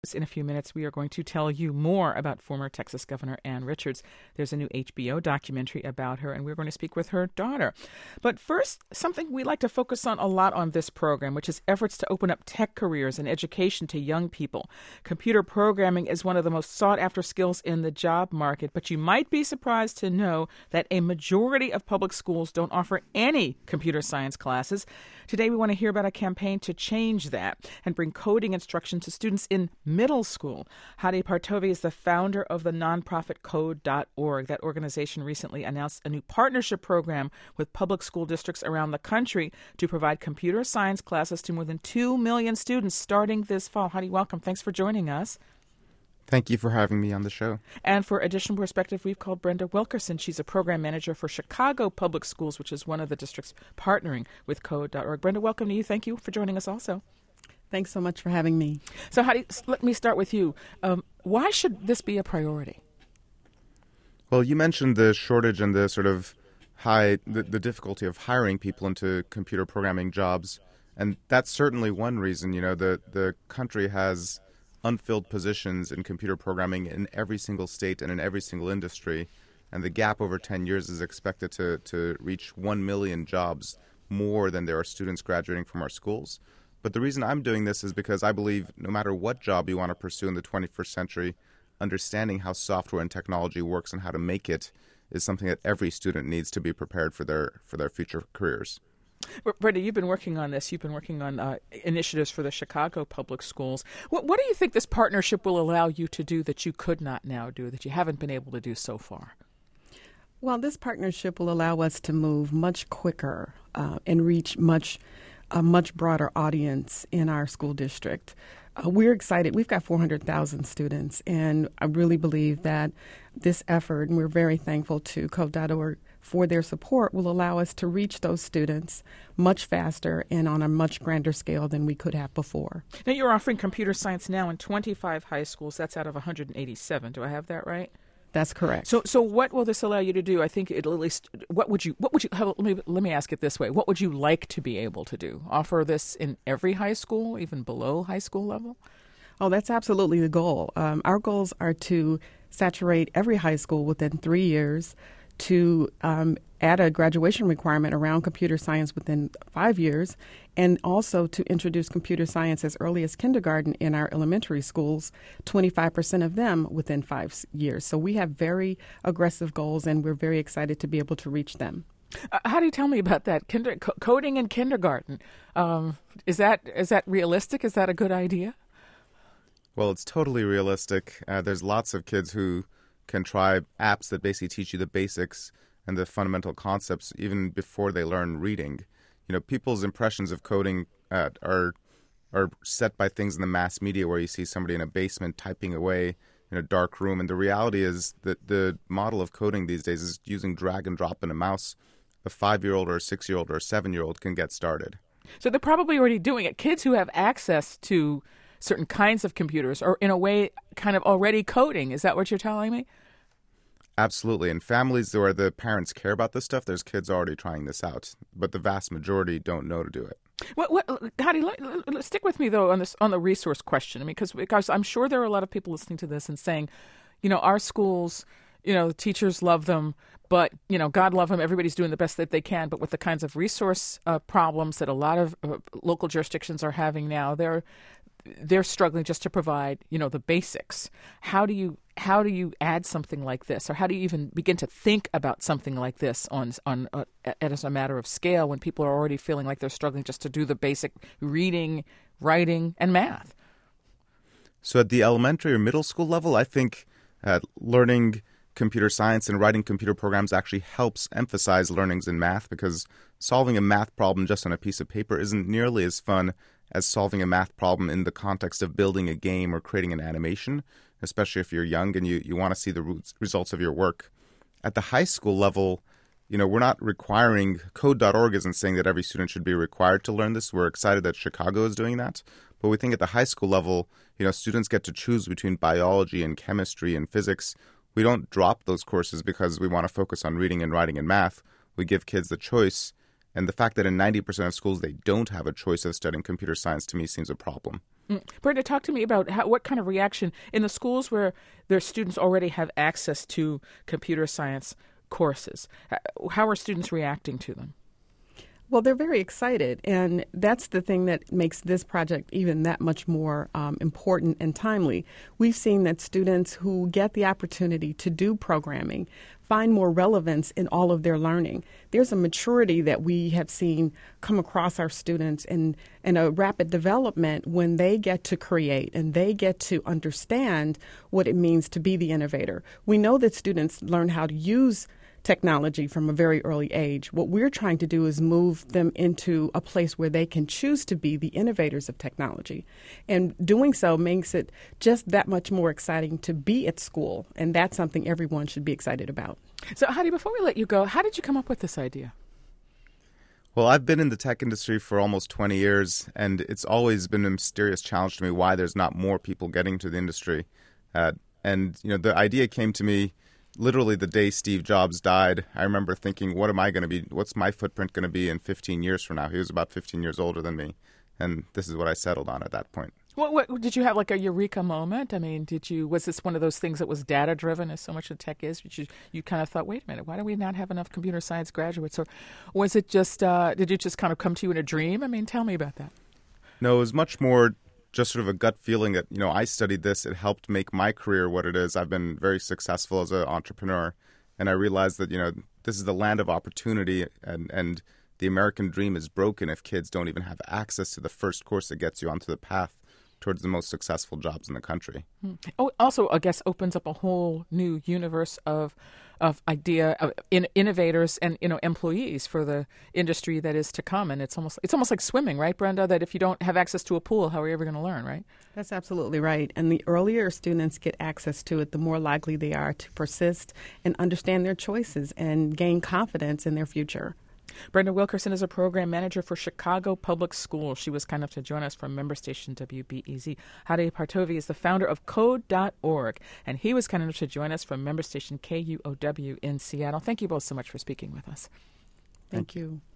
In a few minutes, we are going to tell you more about former Texas Governor Ann Richards. There's a new HBO documentary about her, and we're going to speak with her daughter. But first, something we like to focus on a lot on this program, which is efforts to open up tech careers and education to young people. Computer programming is one of the most sought-after skills in the job market, but you might be surprised to know that a majority of public schools don't offer any computer science classes. Today, we want to hear about a campaign to change that and bring coding instruction to students in middle school. Hadi Partovi is the founder of the nonprofit Code.org. That organization recently announced a new partnership program with public school districts around the country to provide computer science classes to more than 2 million students starting this fall. Hadi, welcome. Thanks for joining us. Thank you for having me on the show. And for additional perspective, we've called Brenda Wilkerson. She's a program manager for Chicago Public Schools, which is one of the districts partnering with Code.org. Brenda, welcome to you. Thank you for joining us also. Thanks so much for having me. So, Hadi, let me start with you. Why should this be a priority? Well, you mentioned the shortage and the sort of the difficulty of hiring people into computer programming jobs. And that's certainly one reason. You know, the country has unfilled positions in computer programming in every single state and in every single industry. And the gap over 10 years is expected to reach 1 million jobs more than there are students graduating from our schools. But the reason I'm doing this is because I believe no matter what job you want to pursue in the 21st century, understanding how software and technology works and how to make it is something that every student needs to be prepared for their future careers. Brenda, you've been working on this. You've been working on initiatives for the Chicago Public Schools. What do you think this partnership will allow you to do that you could not now do, that you haven't been able to do so far? Well, this partnership will allow us to move much quicker and reach a much broader audience in our school district. We're excited. We've got 400,000 students, and I really believe that this effort, and we're very thankful to Code.org for their support, will allow us to reach those students much faster and on a much grander scale than we could have before. Now, you're offering computer science now in 25 high schools. That's out of 187. Do I have that right? That's correct. So what will this allow you to do? I think it'll at least, let me ask it this way. What would you like to be able to do? Offer this in every high school, even below high school level? Oh, that's absolutely the goal. Our goals are to saturate every high school within 3 years, to add a graduation requirement around computer science within 5 years, and also to introduce computer science as early as kindergarten in our elementary schools, 25% of them within 5 years. So we have very aggressive goals, and we're very excited to be able to reach them. How do you tell me about that? Coding in kindergarten. Is that realistic? Is that a good idea? Well, it's totally realistic. There's lots of kids who can try apps that basically teach you the basics and the fundamental concepts even before they learn reading. You know, people's impressions of coding are set by things in the mass media where you see somebody in a basement typing away in a dark room. And the reality is that the model of coding these days is using drag and drop in a mouse. A 5-year-old or a 6-year-old or a 7-year-old can get started. So they're probably already doing it. Kids who have access to certain kinds of computers are, in a way, kind of already coding. Is that what you're telling me? Absolutely. In families where the parents care about this stuff, there's kids already trying this out. But the vast majority don't know to do it. Hadi, stick with me, though, on the resource question. I mean, because I'm sure there are a lot of people listening to this and saying, you know, our schools, you know, the teachers love them, but, you know, God love them, everybody's doing the best that they can. But with the kinds of resource problems that a lot of local jurisdictions are having now, they're struggling just to provide, you know, the basics. How do you add something like this, or how do you even begin to think about something like this as a matter of scale when people are already feeling like they're struggling just to do the basic reading, writing, and math? So at the elementary or middle school level, I think learning computer science and writing computer programs actually helps emphasize learnings in math, because solving a math problem just on a piece of paper isn't nearly as fun as solving a math problem in the context of building a game or creating an animation, especially if you're young and you want to see the results of your work. At the high school level, you know, we're not requiring, Code.org isn't saying that every student should be required to learn this. We're excited that Chicago is doing that. But we think at the high school level, you know, students get to choose between biology and chemistry and physics. We don't drop those courses because we want to focus on reading and writing and math. We give kids the choice. And the fact that in 90% of schools they don't have a choice of studying computer science, to me, seems a problem. Brenda, talk to me about what kind of reaction in the schools where their students already have access to computer science courses. How are students reacting to them? Well, they're very excited, and that's the thing that makes this project even that much more important and timely. We've seen that students who get the opportunity to do programming find more relevance in all of their learning. There's a maturity that we have seen come across our students and a rapid development when they get to create and they get to understand what it means to be the innovator. We know that students learn how to use technology from a very early age. What we're trying to do is move them into a place where they can choose to be the innovators of technology. And doing so makes it just that much more exciting to be at school. And that's something everyone should be excited about. So, Heidi, before we let you go, how did you come up with this idea? Well, I've been in the tech industry for almost 20 years, and it's always been a mysterious challenge to me why there's not more people getting to the industry. And the idea came to me literally the day Steve Jobs died. I remember thinking, what's my footprint going to be in 15 years from now? He was about 15 years older than me. And this is what I settled on at that point. What did you have, like a eureka moment? I mean, was this one of those things that was data driven as so much of tech is? You kind of thought, wait a minute, why do we not have enough computer science graduates? Or was it just, did it just kind of come to you in a dream? I mean, tell me about that. No, it was much more just sort of a gut feeling that, I studied this. It helped make my career what it is. I've been very successful as an entrepreneur. And I realized that, this is the land of opportunity and the American dream is broken if kids don't even have access to the first course that gets you onto the path towards the most successful jobs in the country. Oh, also, I guess, opens up a whole new universe of innovators and employees for the industry that is to come. And it's almost like swimming, right, Brenda? That if you don't have access to a pool, how are you ever going to learn, right? That's absolutely right. And the earlier students get access to it, the more likely they are to persist and understand their choices and gain confidence in their future. Brenda Wilkerson is a program manager for Chicago Public Schools. She was kind enough to join us from member station WBEZ. Hadi Partovi is the founder of Code.org, and he was kind enough to join us from member station KUOW in Seattle. Thank you both so much for speaking with us. Thank you.